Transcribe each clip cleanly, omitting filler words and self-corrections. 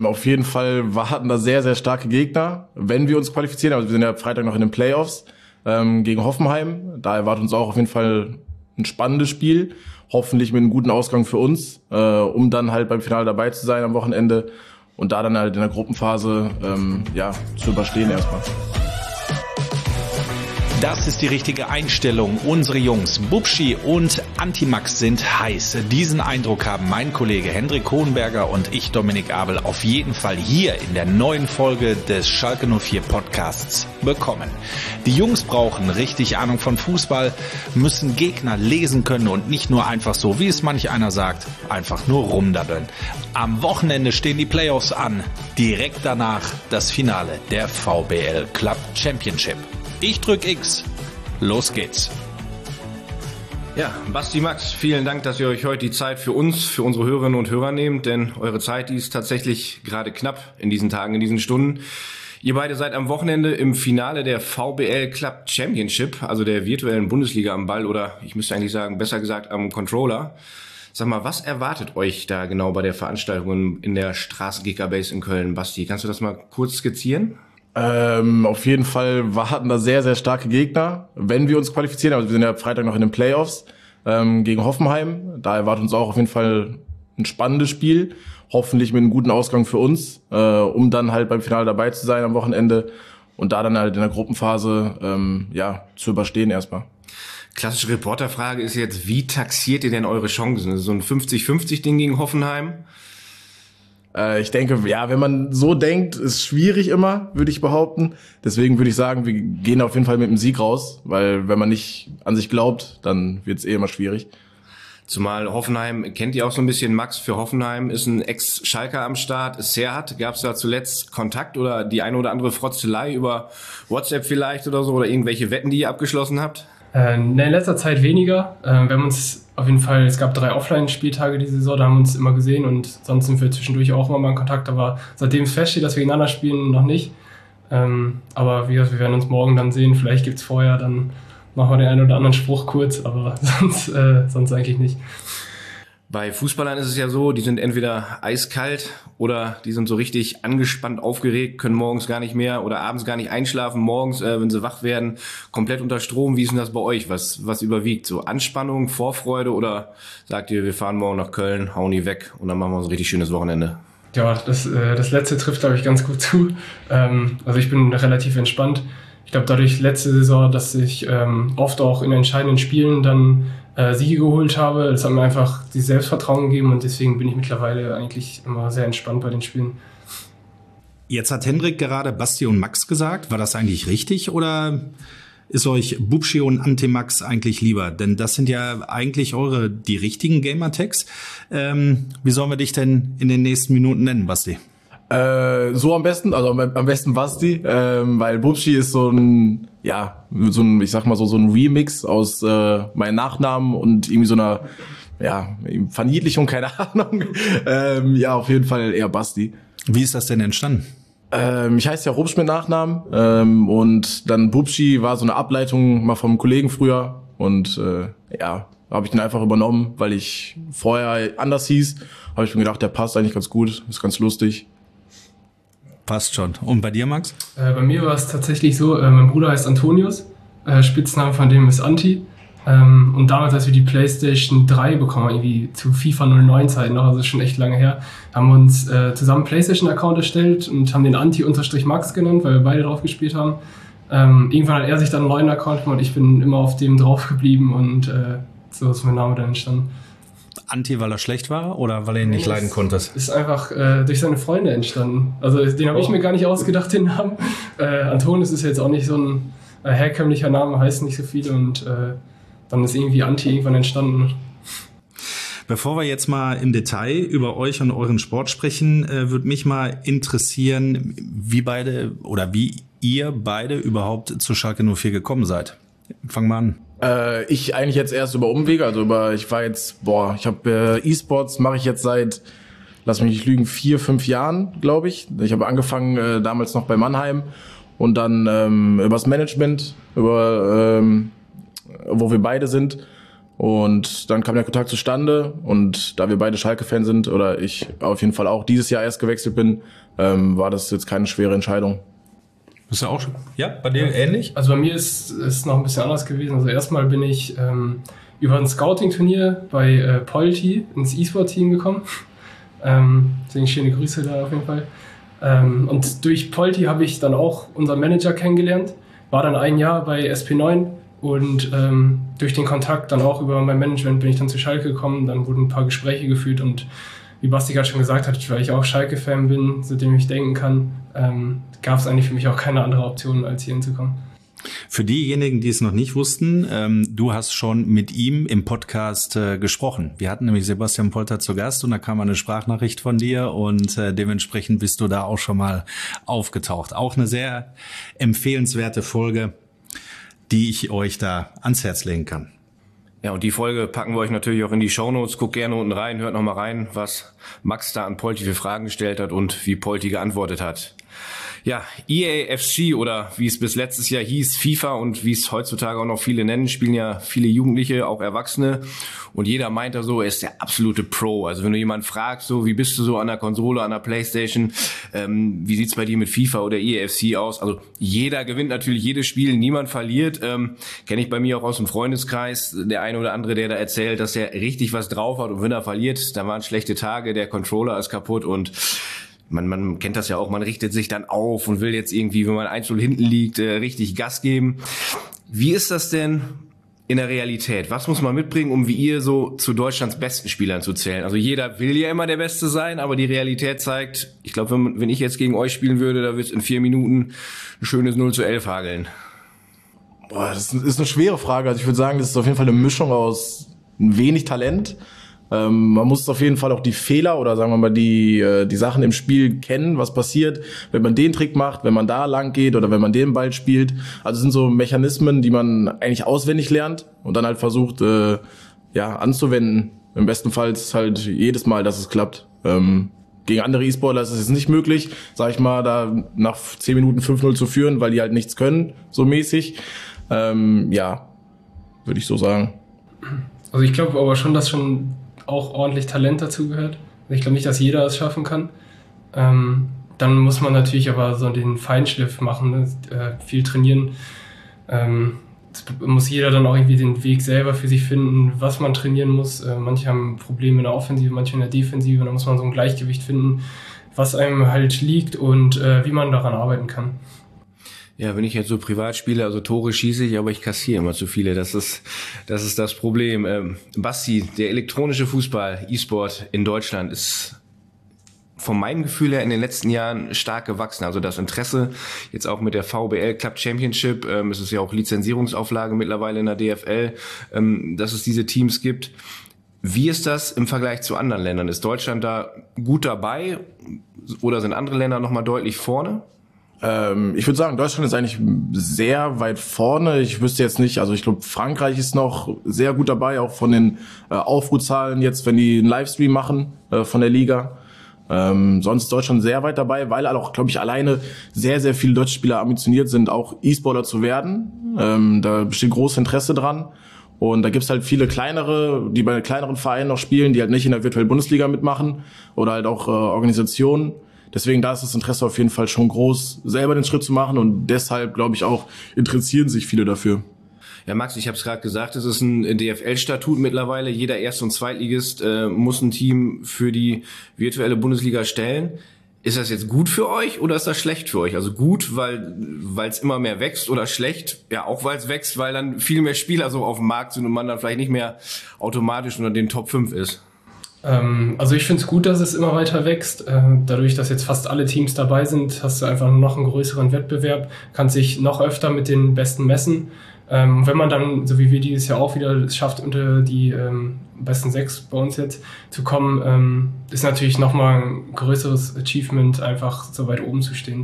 Auf jeden Fall warten da sehr, sehr starke Gegner, wenn wir uns qualifizieren. Also wir sind ja Freitag noch in den Playoffs gegen Hoffenheim. Da erwartet uns auch auf jeden Fall ein spannendes Spiel. Hoffentlich mit einem guten Ausgang für uns, um dann halt beim Finale dabei zu sein am Wochenende und da dann halt in der Gruppenphase zu überstehen erstmal. Das ist die richtige Einstellung. Unsere Jungs Bubschi und Antimax sind heiß. Diesen Eindruck haben mein Kollege Hendrik Hohenberger und ich, Dominik Abel, auf jeden Fall hier in der neuen Folge des Schalke 04 Podcasts bekommen. Die Jungs brauchen richtig Ahnung von Fußball, müssen Gegner lesen können und nicht nur einfach so, wie es manch einer sagt, einfach nur rumdaddeln. Am Wochenende stehen die Playoffs an. Direkt danach das Finale der VBL Club Championship. Ich drück X. Los geht's. Ja, Basti, Max, vielen Dank, dass ihr euch heute die Zeit für uns, für unsere Hörerinnen und Hörer nehmt, denn eure Zeit, die ist tatsächlich gerade knapp in diesen Tagen, in diesen Stunden. Ihr beide seid am Wochenende im Finale der VBL Club Championship, also der virtuellen Bundesliga am Ball oder ich müsste eigentlich sagen, besser gesagt am Controller. Sag mal, was erwartet euch da genau bei der Veranstaltung in der Straße GK Base in Köln? Basti, kannst du das mal kurz skizzieren? Auf jeden Fall warten da sehr, sehr starke Gegner, wenn wir uns qualifizieren. Also wir sind ja Freitag noch in den Playoffs gegen Hoffenheim. Da erwartet uns auch auf jeden Fall ein spannendes Spiel. Hoffentlich mit einem guten Ausgang für uns, um dann halt beim Finale dabei zu sein am Wochenende und da dann halt in der Gruppenphase zu überstehen erstmal. Klassische Reporterfrage ist jetzt, wie taxiert ihr denn eure Chancen? So ein 50-50-Ding gegen Hoffenheim? Ich denke, wenn man so denkt, ist schwierig immer, würde ich behaupten. Deswegen würde ich sagen, wir gehen auf jeden Fall mit dem Sieg raus, weil wenn man nicht an sich glaubt, dann wird es immer schwierig. Zumal Hoffenheim, kennt ihr auch so ein bisschen, Max, für Hoffenheim ist ein Ex-Schalker am Start, Serhat. Gab es da zuletzt Kontakt oder die eine oder andere Frotzelei über WhatsApp vielleicht oder so oder irgendwelche Wetten, die ihr abgeschlossen habt? In letzter Zeit weniger. Wir haben uns auf jeden Fall, es gab 3 Offline-Spieltage diese Saison, da haben wir uns immer gesehen und sonst sind wir zwischendurch auch immer mal in Kontakt, aber seitdem es feststeht, dass wir gegeneinander spielen, noch nicht. Aber wie gesagt, wir werden uns morgen dann sehen, vielleicht gibt's vorher, dann machen wir den einen oder anderen Spruch kurz, aber sonst eigentlich nicht. Bei Fußballern ist es ja so, die sind entweder eiskalt oder die sind so richtig angespannt, aufgeregt, können morgens gar nicht mehr oder abends gar nicht einschlafen, morgens, wenn sie wach werden, komplett unter Strom. Wie ist denn das bei euch? Was überwiegt? So Anspannung, Vorfreude oder sagt ihr, wir fahren morgen nach Köln, hauen die weg und dann machen wir uns ein richtig schönes Wochenende? Ja, das letzte trifft, glaube ich, ganz gut zu. Also ich bin relativ entspannt. Ich glaube, dadurch letzte Saison, dass ich oft auch in entscheidenden Spielen dann Siege geholt habe, das hat mir einfach dieses Selbstvertrauen gegeben und deswegen bin ich mittlerweile eigentlich immer sehr entspannt bei den Spielen. Jetzt hat Hendrik gerade Basti und Max gesagt. War das eigentlich richtig oder ist euch Bubschi und Antimax eigentlich lieber? Denn das sind ja eigentlich die richtigen Gamertags. Wie sollen wir dich denn in den nächsten Minuten nennen, Basti? So am besten, also am besten Basti, weil Bubschi ist so ein Remix aus meinen Nachnamen und irgendwie so einer Verniedlichung, keine Ahnung. Auf jeden Fall eher Basti. Wie ist das denn entstanden? Ich heiße ja Rupsch mit Nachnamen und dann Bubschi war so eine Ableitung mal vom Kollegen früher und habe ich den einfach übernommen, weil ich vorher anders hieß. Habe ich mir gedacht, der passt eigentlich ganz gut, ist ganz lustig. Passt schon. Und bei dir, Max? Bei mir war es tatsächlich so, mein Bruder heißt Antonius, Spitzname von dem ist Anti. Und damals, als wir die PlayStation 3 bekommen, irgendwie zu FIFA 09 Zeiten noch, also schon echt lange her, haben wir uns zusammen einen PlayStation-Account erstellt und haben den Anti-Max genannt, weil wir beide drauf gespielt haben. Irgendwann hat er sich dann einen neuen Account gemacht und ich bin immer auf dem drauf geblieben und so ist mein Name dann entstanden. Anti, weil er schlecht war oder weil er ihn nicht leiden konnte? Ist einfach durch seine Freunde entstanden. Also den habe ich mir gar nicht ausgedacht, den Namen. Antonius ist jetzt auch nicht so ein herkömmlicher Name, heißt nicht so viel und dann ist irgendwie Anti irgendwann entstanden. Bevor wir jetzt mal im Detail über euch und euren Sport sprechen, würde mich mal interessieren, wie ihr beide überhaupt zu Schalke 04 gekommen seid. Fangen wir an. Ich eigentlich jetzt erst über Umwege, ich habe E-Sports mache ich jetzt seit, lass mich nicht lügen, 4-5 Jahren, glaube ich. Ich habe angefangen damals noch bei Mannheim und dann übers Management, wo wir beide sind. Und dann kam der Kontakt zustande und da wir beide Schalke-Fan sind oder ich auf jeden Fall auch dieses Jahr erst gewechselt bin, war das jetzt keine schwere Entscheidung. Bist du auch schon? Ja, bei dir ähnlich? Also bei mir ist es noch ein bisschen anders gewesen. Also erstmal bin ich über ein Scouting-Turnier bei Polti ins E-Sport-Team gekommen. Deswegen schöne Grüße da auf jeden Fall. Und durch Polti habe ich dann auch unseren Manager kennengelernt, war dann ein Jahr bei SP9 und durch den Kontakt dann auch über mein Management bin ich dann zu Schalke gekommen, dann wurden ein paar Gespräche geführt und wie Basti gerade schon gesagt hat, weil ich auch Schalke-Fan bin, seitdem ich denken kann, gab es eigentlich für mich auch keine andere Option, als hier hinzukommen. Für diejenigen, die es noch nicht wussten, du hast schon mit ihm im Podcast gesprochen. Wir hatten nämlich Sebastian Polter zu Gast und da kam eine Sprachnachricht von dir und dementsprechend bist du da auch schon mal aufgetaucht. Auch eine sehr empfehlenswerte Folge, die ich euch da ans Herz legen kann. Ja, und die Folge packen wir euch natürlich auch in die Shownotes. Guckt gerne unten rein, hört noch mal rein, was Max da an Polti für Fragen gestellt hat und wie Polti geantwortet hat. Ja, EAFC oder wie es bis letztes Jahr hieß, FIFA und wie es heutzutage auch noch viele nennen, spielen ja viele Jugendliche, auch Erwachsene. Und jeder meint da so, er ist der absolute Pro. Also wenn du jemanden fragst, so wie bist du so an der Konsole, an der Playstation, wie sieht's bei dir mit FIFA oder EAFC aus? Also jeder gewinnt natürlich jedes Spiel, niemand verliert. Kenne ich bei mir auch aus dem Freundeskreis, der eine oder andere, der da erzählt, dass er richtig was drauf hat und wenn er verliert, dann waren schlechte Tage, der Controller ist kaputt und man kennt das ja auch, man richtet sich dann auf und will jetzt irgendwie, wenn man 1-0 hinten liegt, richtig Gas geben. Wie ist das denn in der Realität? Was muss man mitbringen, um wie ihr so zu Deutschlands besten Spielern zu zählen? Also jeder will ja immer der Beste sein, aber die Realität zeigt, ich glaube, wenn ich jetzt gegen euch spielen würde, da wird es in 4 Minuten ein schönes 0-11 hageln. Boah, das ist eine schwere Frage. Also ich würde sagen, das ist auf jeden Fall eine Mischung aus wenig Talent. Man muss auf jeden Fall auch die Fehler oder sagen wir mal die Sachen im Spiel kennen, was passiert, wenn man den Trick macht, wenn man da lang geht oder wenn man den Ball spielt. Also es sind so Mechanismen, die man eigentlich auswendig lernt und dann halt versucht anzuwenden. Im besten Fall ist halt jedes Mal, dass es klappt. Gegen andere E-Sportler ist es jetzt nicht möglich, sag ich mal, da nach 10 Minuten 5-0 zu führen, weil die halt nichts können, so mäßig. Würde ich so sagen. Also ich glaube aber schon, dass schon auch ordentlich Talent dazu gehört. Ich glaube nicht, dass jeder es schaffen kann. Dann muss man natürlich aber so den Feinschliff machen, ne? Viel trainieren. Muss jeder dann auch irgendwie den Weg selber für sich finden, was man trainieren muss. Manche haben Probleme in der Offensive, manche in der Defensive. Da muss man so ein Gleichgewicht finden, was einem halt liegt und wie man daran arbeiten kann. Ja, wenn ich jetzt so privat spiele, also Tore schieße ich, aber ich kassiere immer zu viele. Das ist das Problem. Basti, der elektronische Fußball, E-Sport in Deutschland ist von meinem Gefühl her in den letzten Jahren stark gewachsen. Also das Interesse jetzt auch mit der VBL Club Championship, es ist ja auch Lizenzierungsauflage mittlerweile in der DFL, dass es diese Teams gibt. Wie ist das im Vergleich zu anderen Ländern? Ist Deutschland da gut dabei oder sind andere Länder nochmal deutlich vorne? Ich würde sagen, Deutschland ist eigentlich sehr weit vorne. Ich wüsste jetzt nicht, also ich glaube, Frankreich ist noch sehr gut dabei, auch von den Aufrufzahlen jetzt, wenn die einen Livestream machen von der Liga. Sonst ist Deutschland sehr weit dabei, weil auch, glaube ich, alleine sehr, sehr viele deutsche Spieler ambitioniert sind, auch E-Sportler zu werden. Da besteht großes Interesse dran. Und da gibt's halt viele kleinere, die bei kleineren Vereinen noch spielen, die halt nicht in der virtuellen Bundesliga mitmachen oder halt auch Organisationen. Deswegen da ist das Interesse auf jeden Fall schon groß, selber den Schritt zu machen und deshalb, glaube ich, auch interessieren sich viele dafür. Ja, Max, ich habe es gerade gesagt, es ist ein DFL-Statut mittlerweile. Jeder Erst- und Zweitligist muss ein Team für die virtuelle Bundesliga stellen. Ist das jetzt gut für euch oder ist das schlecht für euch? Also gut, weil es immer mehr wächst oder schlecht? Ja, auch weil es wächst, weil dann viel mehr Spieler so auf dem Markt sind und man dann vielleicht nicht mehr automatisch unter den Top 5 ist. Also ich finde es gut, dass es immer weiter wächst. Dadurch, dass jetzt fast alle Teams dabei sind, hast du einfach noch einen größeren Wettbewerb, kannst dich noch öfter mit den Besten messen. Wenn man dann, so wie wir dieses Jahr auch wieder es schafft, unter die besten 6 bei uns jetzt zu kommen, ist natürlich nochmal ein größeres Achievement, einfach so weit oben zu stehen.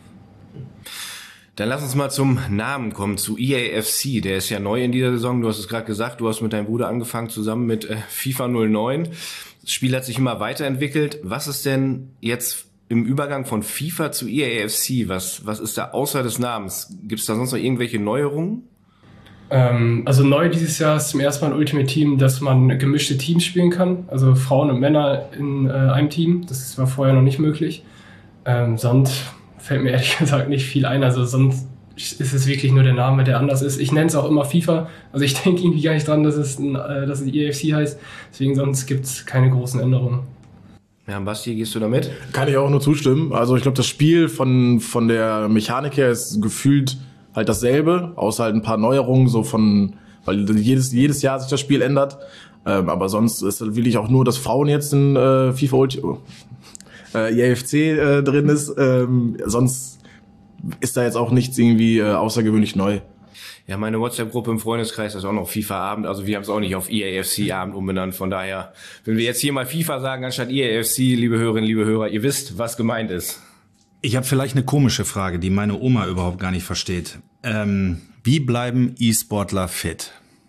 Dann lass uns mal zum Namen kommen, zu EAFC. Der ist ja neu in dieser Saison. Du hast es gerade gesagt, du hast mit deinem Bruder angefangen zusammen mit FIFA 09. Das Spiel hat sich immer weiterentwickelt. Was ist denn jetzt im Übergang von FIFA zu EAFC? Was ist da außer des Namens? Gibt es da sonst noch irgendwelche Neuerungen? Also neu dieses Jahr ist zum ersten Mal ein Ultimate Team, dass man gemischte Teams spielen kann. Also Frauen und Männer in einem Team. Das war vorher noch nicht möglich. Sonst fällt mir ehrlich gesagt nicht viel ein. Also sonst ist es wirklich nur der Name, der anders ist. Ich nenne es auch immer FIFA. Also ich denke irgendwie gar nicht dran, dass es EAFC heißt. Deswegen sonst gibt es keine großen Änderungen. Ja, Basti, gehst du damit? Kann ich auch nur zustimmen. Also ich glaube, das Spiel von der Mechanik her ist gefühlt halt dasselbe, außer halt ein paar Neuerungen, weil jedes Jahr sich das Spiel ändert. Aber sonst ist halt wirklich auch nur, dass Frauen jetzt in FIFA EAFC drin ist. Sonst ist da jetzt auch nichts irgendwie außergewöhnlich neu. Ja, meine WhatsApp-Gruppe im Freundeskreis ist auch noch FIFA-Abend. Also wir haben es auch nicht auf EAFC-Abend umbenannt. Von daher, wenn wir jetzt hier mal FIFA sagen anstatt EAFC, liebe Hörerinnen, liebe Hörer, ihr wisst, was gemeint ist. Ich habe vielleicht eine komische Frage, die meine Oma überhaupt gar nicht versteht. Wie bleiben E-Sportler fit?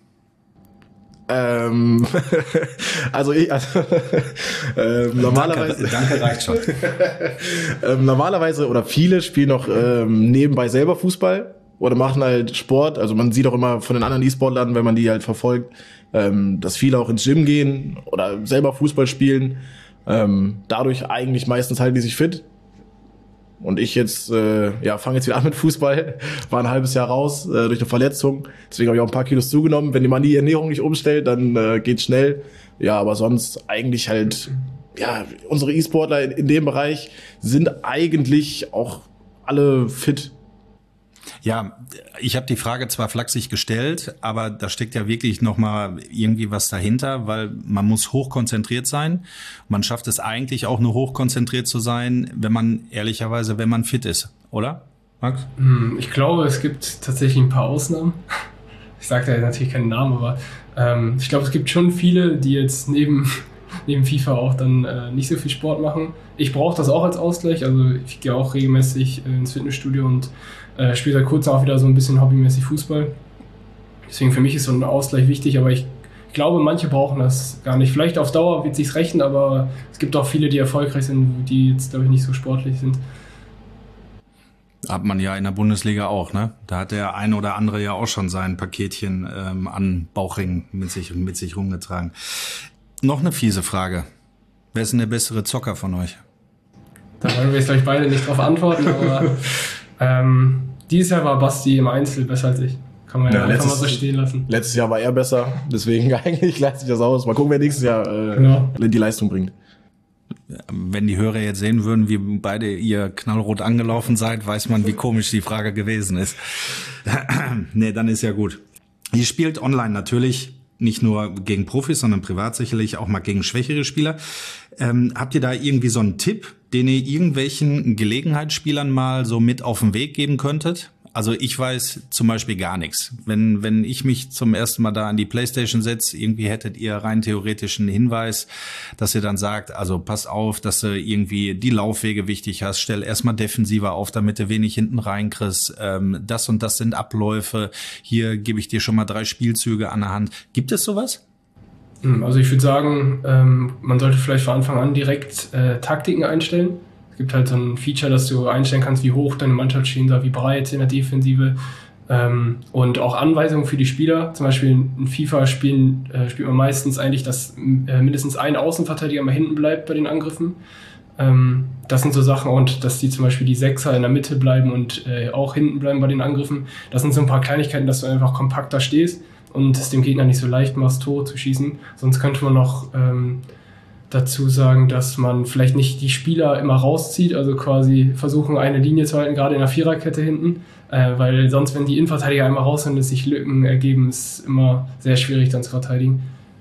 Normalerweise. Danke, reicht schon. Normalerweise oder viele spielen noch nebenbei selber Fußball oder machen halt Sport. Also man sieht auch immer von den anderen E-Sportlern, wenn man die halt verfolgt, dass viele auch ins Gym gehen oder selber Fußball spielen. Dadurch eigentlich meistens halten die sich fit. Und ich jetzt fange jetzt wieder an mit Fußball, war ein halbes Jahr raus durch eine Verletzung, deswegen habe ich auch ein paar Kilos zugenommen. Wenn man die Ernährung nicht umstellt, dann geht's schnell. Ja, aber sonst eigentlich halt, unsere E-Sportler in dem Bereich sind eigentlich auch alle fit. Ja, ich habe die Frage zwar flachsig gestellt, aber da steckt ja wirklich nochmal irgendwie was dahinter, weil man muss hochkonzentriert sein. Man schafft es eigentlich auch nur hochkonzentriert zu sein, wenn man fit ist, oder, Max? Ich glaube, es gibt tatsächlich ein paar Ausnahmen. Ich sage da natürlich keinen Namen, aber ich glaube, es gibt schon viele, die jetzt neben FIFA auch dann nicht so viel Sport machen. Ich brauche das auch als Ausgleich, also ich gehe auch regelmäßig ins Fitnessstudio und spiele seit kurzem auch wieder so ein bisschen hobbymäßig Fußball. Deswegen für mich ist so ein Ausgleich wichtig, aber ich glaube, manche brauchen das gar nicht. Vielleicht auf Dauer wird es sich rechnen, aber es gibt auch viele, die erfolgreich sind, die jetzt, glaube ich, nicht so sportlich sind. Hat man ja in der Bundesliga auch, ne? Da hat der eine oder andere ja auch schon sein Paketchen an Bauchringen mit sich rumgetragen. Noch eine fiese Frage. Wer ist denn der bessere Zocker von euch? Da wollen wir jetzt gleich beide nicht drauf antworten, aber dieses Jahr war Basti im Einzel besser als ich. Kann man ja einfach mal so stehen lassen. Letztes Jahr war er besser, deswegen eigentlich gleicht sich das aus. Mal gucken, wer nächstes Jahr die Leistung bringt. Wenn die Hörer jetzt sehen würden, wie beide ihr knallrot angelaufen seid, weiß man, wie komisch die Frage gewesen ist. Nee, dann ist ja gut. Ihr spielt online natürlich nicht nur gegen Profis, sondern privat sicherlich auch mal gegen schwächere Spieler. Habt ihr da irgendwie so einen Tipp, den ihr irgendwelchen Gelegenheitsspielern mal so mit auf den Weg geben könntet? Also ich weiß zum Beispiel gar nichts. Wenn ich mich zum ersten Mal da an die Playstation setze, irgendwie hättet ihr rein theoretisch einen Hinweis, dass ihr dann sagt, also pass auf, dass du irgendwie die Laufwege wichtig hast, stell erstmal defensiver auf, damit du wenig hinten reinkriegst. Das und das sind Abläufe. Hier gebe ich dir schon mal 3 Spielzüge an der Hand. Gibt es sowas? Also ich würde sagen, man sollte vielleicht von Anfang an direkt Taktiken einstellen. Es gibt halt so ein Feature, dass du einstellen kannst, wie hoch deine Mannschaft stehen soll, wie breit in der Defensive und auch Anweisungen für die Spieler. Zum Beispiel in FIFA spielt man meistens eigentlich, dass mindestens ein Außenverteidiger mal hinten bleibt bei den Angriffen. Das sind so Sachen, und dass die zum Beispiel die Sechser in der Mitte bleiben und auch hinten bleiben bei den Angriffen. Das sind so ein paar Kleinigkeiten, dass du einfach kompakter stehst und es dem Gegner nicht so leicht machst, Tore zu schießen. Sonst könnte man noch dazu sagen, dass man vielleicht nicht die Spieler immer rauszieht, also quasi versuchen, eine Linie zu halten, gerade in der Viererkette hinten, weil sonst, wenn die Innenverteidiger einmal raus sind, dass sich Lücken ergeben, ist immer sehr schwierig dann zu verteidigen.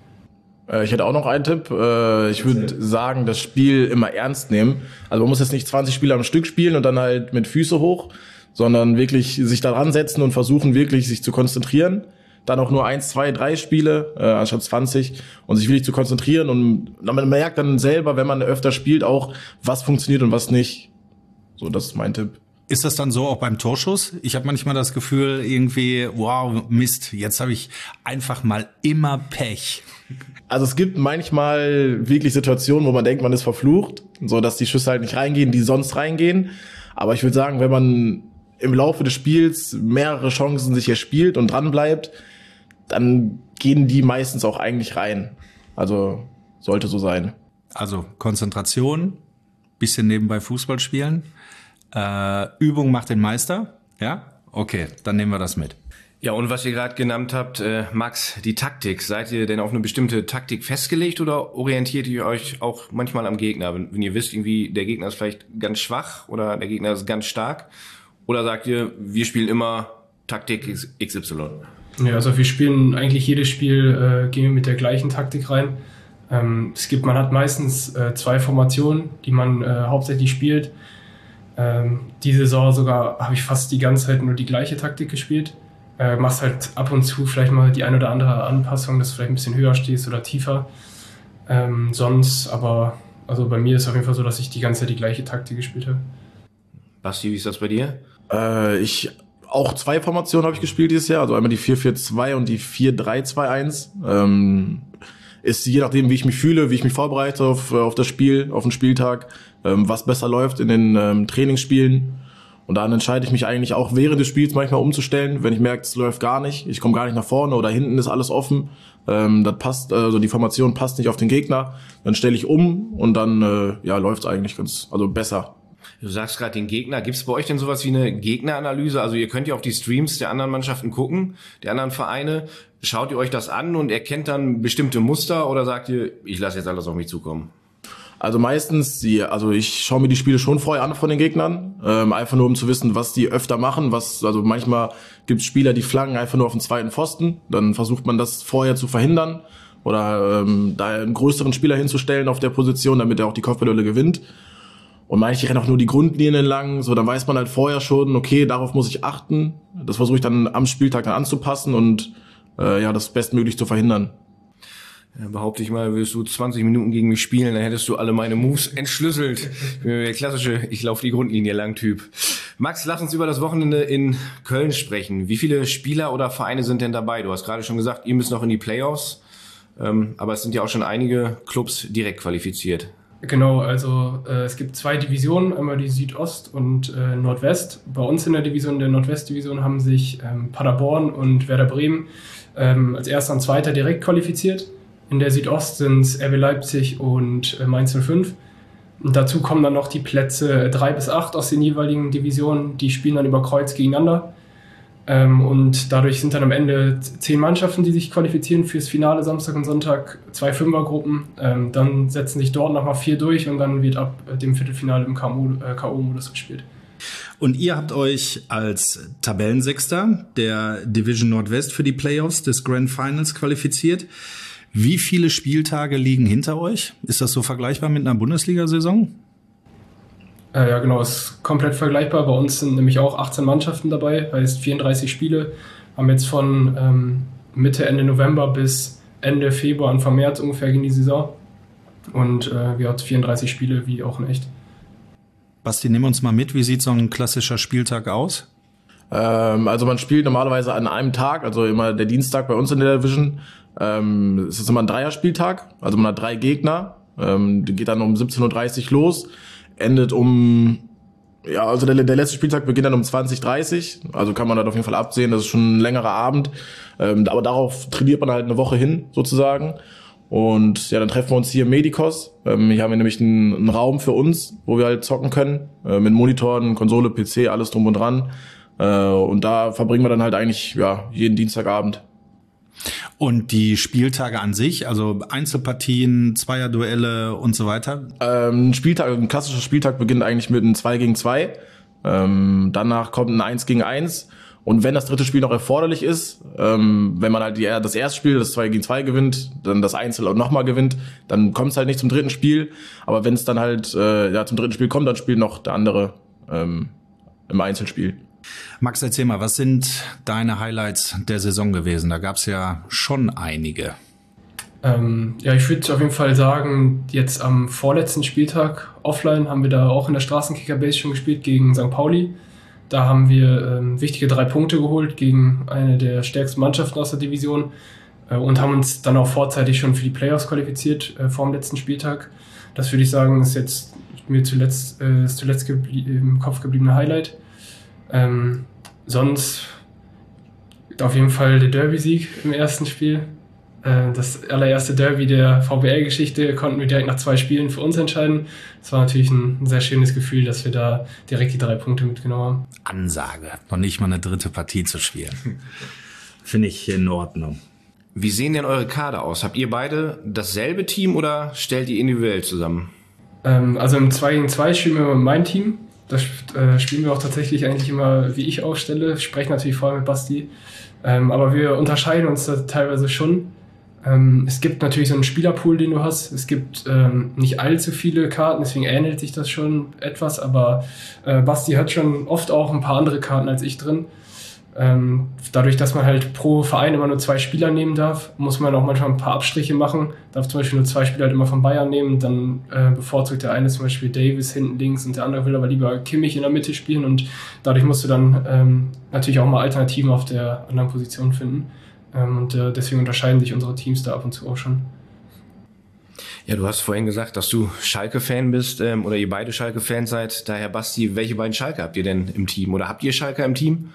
Ich hätte auch noch einen Tipp. Ich würde sagen, das Spiel immer ernst nehmen. Also man muss jetzt nicht 20 Spiele am Stück spielen und dann halt mit Füße hoch, sondern wirklich sich da dran setzen und versuchen wirklich sich zu konzentrieren. Dann auch nur 1, 2, 3 Spiele anstatt 20 und sich wirklich zu konzentrieren, und man merkt dann selber, wenn man öfter spielt, auch was funktioniert und was nicht. So, das ist mein Tipp. Ist das dann so auch beim Torschuss? Ich habe manchmal das Gefühl, irgendwie, wow, Mist, jetzt habe ich einfach mal immer Pech. Also es gibt manchmal wirklich Situationen, wo man denkt, man ist verflucht, so dass die Schüsse halt nicht reingehen, die sonst reingehen. Aber ich würde sagen, wenn man im Laufe des Spiels mehrere Chancen sich erspielt und dran bleibt, dann gehen die meistens auch eigentlich rein. Also sollte so sein. Also Konzentration, bisschen nebenbei Fußball spielen, Übung macht den Meister, ja? Okay, dann nehmen wir das mit. Ja, und was ihr gerade genannt habt, Max, die Taktik. Seid ihr denn auf eine bestimmte Taktik festgelegt oder orientiert ihr euch auch manchmal am Gegner? Wenn ihr wisst, irgendwie der Gegner ist vielleicht ganz schwach oder der Gegner ist ganz stark? Oder sagt ihr, wir spielen immer Taktik XY? Ja, also wir spielen eigentlich jedes Spiel, gehen wir mit der gleichen Taktik rein. Man hat meistens 2 Formationen, die man hauptsächlich spielt. Die Saison sogar habe ich fast die ganze Zeit nur die gleiche Taktik gespielt. Machst halt ab und zu vielleicht mal die ein oder andere Anpassung, dass du vielleicht ein bisschen höher stehst oder tiefer. Sonst aber, also bei mir ist es auf jeden Fall so, dass ich die ganze Zeit die gleiche Taktik gespielt habe. Basti, wie ist das bei dir? Auch 2 Formationen habe ich gespielt dieses Jahr, also einmal die 4-4-2 und die 4-3-2-1. Ist je nachdem, wie ich mich fühle, wie ich mich vorbereite auf das Spiel, auf den Spieltag, was besser läuft in den Trainingsspielen. Und dann entscheide ich mich eigentlich auch während des Spiels manchmal umzustellen, wenn ich merke, es läuft gar nicht, ich komme gar nicht nach vorne oder hinten ist alles offen, das passt, also die Formation passt nicht auf den Gegner, dann stelle ich um und dann läuft es eigentlich besser. Du sagst gerade den Gegner. Gibt es bei euch denn sowas wie eine Gegneranalyse? Also ihr könnt ja auf die Streams der anderen Mannschaften gucken, der anderen Vereine. Schaut ihr euch das an und erkennt dann bestimmte Muster oder sagt ihr, ich lasse jetzt alles auf mich zukommen? Also meistens, ich schaue mir die Spiele schon vorher an von den Gegnern, einfach nur um zu wissen, was die öfter machen. Also manchmal gibt es Spieler, die flanken einfach nur auf den zweiten Pfosten, dann versucht man das vorher zu verhindern oder da einen größeren Spieler hinzustellen auf der Position, damit er auch die Kopfballduelle gewinnt. Und manche rennen auch nur die Grundlinien entlang, so dann weiß man halt vorher schon, okay, darauf muss ich achten. Das versuche ich dann am Spieltag dann anzupassen und das bestmöglich zu verhindern. Ja, behaupte ich mal, würdest du 20 Minuten gegen mich spielen, dann hättest du alle meine Moves entschlüsselt. Der klassische, ich laufe die Grundlinie lang Typ. Max, lass uns über das Wochenende in Köln sprechen. Wie viele Spieler oder Vereine sind denn dabei? Du hast gerade schon gesagt, ihr müsst noch in die Playoffs, aber es sind ja auch schon einige Clubs direkt qualifiziert. Genau, also es gibt 2 Divisionen, einmal die Südost und Nordwest. Bei uns in der Nordwestdivision haben sich Paderborn und Werder Bremen als Erster und Zweiter direkt qualifiziert. In der Südost sind es RB Leipzig und Mainz 05. Und dazu kommen dann noch die Plätze 3 bis 8 aus den jeweiligen Divisionen. Die spielen dann über Kreuz gegeneinander. Und dadurch sind dann am Ende 10 Mannschaften, die sich qualifizieren fürs Finale Samstag und Sonntag, 2 Fünfergruppen. Dann setzen sich dort nochmal 4 durch und dann wird ab dem Viertelfinale im K.O.-Modus gespielt. Und ihr habt euch als Tabellensechster der Division Nordwest für die Playoffs des Grand Finals qualifiziert. Wie viele Spieltage liegen hinter euch? Ist das so vergleichbar mit einer Bundesliga-Saison? Ja, genau, ist komplett vergleichbar. Bei uns sind nämlich auch 18 Mannschaften dabei, heißt 34 Spiele. Haben jetzt von Mitte, Ende November bis Ende Februar, Anfang März ungefähr ging die Saison. Und wir hatten 34 Spiele, wie auch in echt. Basti, nimm uns mal mit, wie sieht so ein klassischer Spieltag aus? Also man spielt normalerweise an einem Tag, also immer der Dienstag bei uns in der Division. Es ist immer ein Dreierspieltag, also man hat 3 Gegner. Geht dann um 17:30 Uhr los, endet also der letzte Spieltag beginnt dann um 20:30 Uhr, also kann man halt auf jeden Fall absehen, das ist schon ein längerer Abend. Aber darauf trainiert man halt eine Woche hin, sozusagen. Und ja, dann treffen wir uns hier im Medikos. Hier haben wir nämlich einen Raum für uns, wo wir halt zocken können, mit Monitoren, Konsole, PC, alles drum und dran. Und da verbringen wir dann halt eigentlich jeden Dienstagabend. Und die Spieltage an sich, also Einzelpartien, Zweierduelle und so weiter? Ein klassischer Spieltag beginnt eigentlich mit einem 2 gegen 2. Danach kommt ein 1 gegen 1. Und wenn das dritte Spiel noch erforderlich ist, wenn man halt das erste Spiel, das 2 gegen 2 gewinnt, dann das Einzel auch nochmal gewinnt, dann kommt es halt nicht zum dritten Spiel. Aber wenn es dann halt zum dritten Spiel kommt, dann spielt noch der andere im Einzelspiel. Max, erzähl mal, was sind deine Highlights der Saison gewesen? Da gab es ja schon einige. Ich würde auf jeden Fall sagen, jetzt am vorletzten Spieltag offline haben wir da auch in der Straßenkicker-Base schon gespielt gegen St. Pauli. Da haben wir wichtige 3 Punkte geholt gegen eine der stärksten Mannschaften aus der Division und haben uns dann auch vorzeitig schon für die Playoffs qualifiziert vor dem letzten Spieltag. Das würde ich sagen, ist jetzt mir zuletzt im Kopf gebliebene Highlight. Sonst auf jeden Fall der Derby-Sieg im ersten Spiel. Das allererste Derby der VBL-Geschichte konnten wir direkt nach 2 Spielen für uns entscheiden. Es war natürlich ein sehr schönes Gefühl, dass wir da direkt die 3 Punkte mitgenommen haben. Ansage, noch nicht mal eine dritte Partie zu spielen. Finde ich in Ordnung. Wie sehen denn eure Kader aus? Habt ihr beide dasselbe Team oder stellt ihr individuell zusammen? Also im 2-gegen-2 spielen wir mit meinem Team. Das spielen wir auch tatsächlich eigentlich immer, wie ich aufstelle. Ich spreche natürlich vorher mit Basti. Aber wir unterscheiden uns da teilweise schon. Es gibt natürlich so einen Spielerpool, den du hast. Es gibt nicht allzu viele Karten, deswegen ähnelt sich das schon etwas. Aber Basti hat schon oft auch ein paar andere Karten als ich drin. Dadurch, dass man halt pro Verein immer nur 2 Spieler nehmen darf, muss man auch manchmal ein paar Abstriche machen. Darf zum Beispiel nur 2 Spieler halt immer von Bayern nehmen. Dann bevorzugt der eine zum Beispiel Davis hinten links und der andere will aber lieber Kimmich in der Mitte spielen. Und dadurch musst du dann natürlich auch mal Alternativen auf der anderen Position finden. Und deswegen unterscheiden sich unsere Teams da ab und zu auch schon. Ja, du hast vorhin gesagt, dass du Schalke-Fan bist oder ihr beide Schalke-Fans seid. Daher, Basti, welche beiden Schalke habt ihr denn im Team? Oder habt ihr Schalke im Team?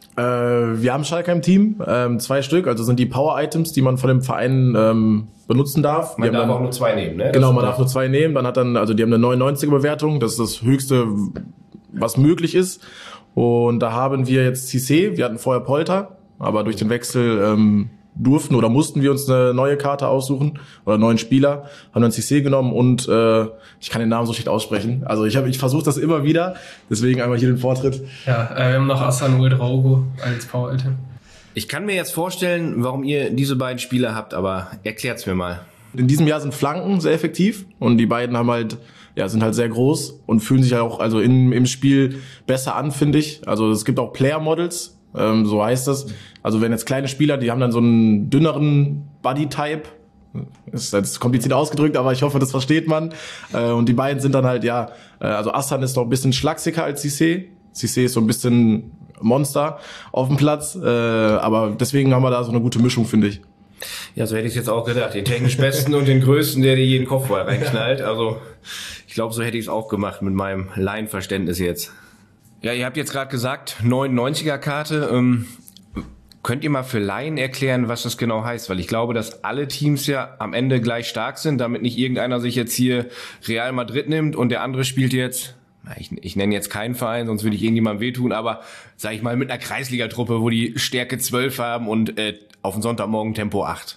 Wir haben Schalke im Team, 2 Stück, also sind die Power-Items, die man von dem Verein benutzen darf. Man darf auch nur 2 nehmen, ne? Genau, man darf nur 2 nehmen, also die haben eine 99er-Bewertung, das ist das Höchste, was möglich ist. Und da haben wir jetzt Cissé, wir hatten vorher Polter, aber durch den Wechsel durften oder mussten wir uns eine neue Karte aussuchen oder einen neuen Spieler, haben dann Cissé genommen und ich kann den Namen so schlecht aussprechen. Also ich versuche das immer wieder, deswegen einmal hier den Vortritt. Ja, wir haben noch Aslan Ouedraogo als Power-Item. Ich kann mir jetzt vorstellen, warum ihr diese beiden Spieler habt, aber erklärt's mir mal. In diesem Jahr sind Flanken sehr effektiv und die beiden sind halt sehr groß und fühlen sich auch also im Spiel besser an, finde ich. Also es gibt auch Player-Models, so heißt das. Also wenn jetzt kleine Spieler, die haben dann so einen dünneren Body-Type, ist jetzt kompliziert ausgedrückt, aber ich hoffe, das versteht man. Und die beiden sind dann halt, also Aslan ist noch ein bisschen schlachsiger als Cissé. Cissé ist so ein bisschen Monster auf dem Platz, aber deswegen haben wir da so eine gute Mischung, finde ich. Ja, so hätte ich es jetzt auch gedacht. Den technisch Besten und den Größten, der dir jeden Kopfball reinknallt. Also ich glaube, so hätte ich es auch gemacht mit meinem Laienverständnis jetzt. Ja, ihr habt jetzt gerade gesagt, 99er-Karte. Könnt ihr mal für Laien erklären, was das genau heißt? Weil ich glaube, dass alle Teams ja am Ende gleich stark sind, damit nicht irgendeiner sich jetzt hier Real Madrid nimmt und der andere spielt jetzt, ich nenne jetzt keinen Verein, sonst würde ich irgendjemandem wehtun, aber sag ich mal mit einer Kreisligatruppe, wo die Stärke 12 haben und auf den Sonntagmorgen Tempo 8.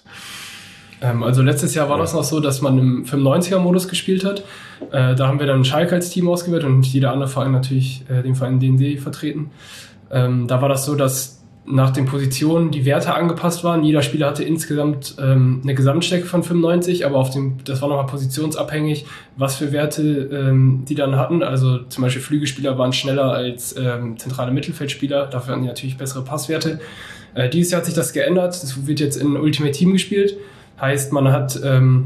Also letztes Jahr war das noch so, dass man im 95er-Modus gespielt hat. Da haben wir dann Schalke als Team ausgewählt und jeder andere Verein natürlich den Verein DND vertreten. Da war das so, dass nach den Positionen die Werte angepasst waren. Jeder Spieler hatte insgesamt eine Gesamtstärke von 95, aber das war nochmal positionsabhängig, was für Werte die dann hatten. Also zum Beispiel Flügelspieler waren schneller als zentrale Mittelfeldspieler, dafür hatten die natürlich bessere Passwerte. Dieses Jahr hat sich das geändert, das wird jetzt in Ultimate Team gespielt. Heißt, man hat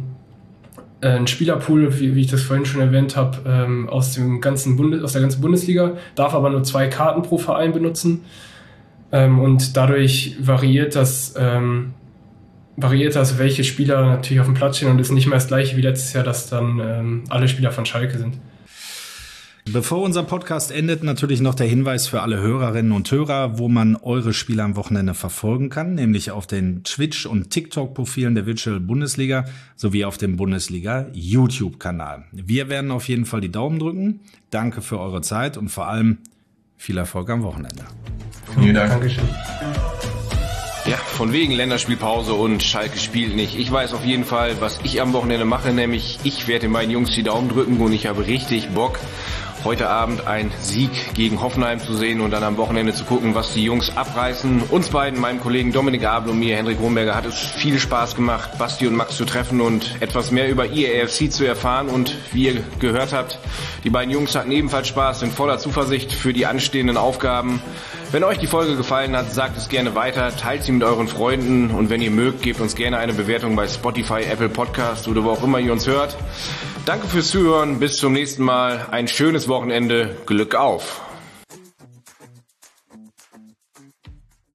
einen Spielerpool, wie ich das vorhin schon erwähnt habe, aus der ganzen Bundesliga, darf aber nur 2 Karten pro Verein benutzen. Und dadurch variiert das, welche Spieler natürlich auf dem Platz stehen und ist nicht mehr das gleiche wie letztes Jahr, dass dann alle Spieler von Schalke sind. Bevor unser Podcast endet, natürlich noch der Hinweis für alle Hörerinnen und Hörer, wo man eure Spiele am Wochenende verfolgen kann, nämlich auf den Twitch- und TikTok-Profilen der Virtual Bundesliga sowie auf dem Bundesliga-YouTube-Kanal. Wir werden auf jeden Fall die Daumen drücken. Danke für eure Zeit und vor allem viel Erfolg am Wochenende. Vielen Dank. Dankeschön. Ja, von wegen Länderspielpause und Schalke spielt nicht. Ich weiß auf jeden Fall, was ich am Wochenende mache, nämlich ich werde meinen Jungs die Daumen drücken und ich habe richtig Bock, heute Abend einen Sieg gegen Hoffenheim zu sehen und dann am Wochenende zu gucken, was die Jungs abreißen. Uns beiden, meinem Kollegen Dominik Abel und mir, Hendrik Kronberger, hat es viel Spaß gemacht, Basti und Max zu treffen und etwas mehr über IAFC zu erfahren. Und wie ihr gehört habt, die beiden Jungs hatten ebenfalls Spaß, sind voller Zuversicht für die anstehenden Aufgaben. Wenn euch die Folge gefallen hat, sagt es gerne weiter, teilt sie mit euren Freunden und wenn ihr mögt, gebt uns gerne eine Bewertung bei Spotify, Apple Podcasts oder wo auch immer ihr uns hört. Danke fürs Zuhören, bis zum nächsten Mal, ein schönes Wochenende, Glück auf!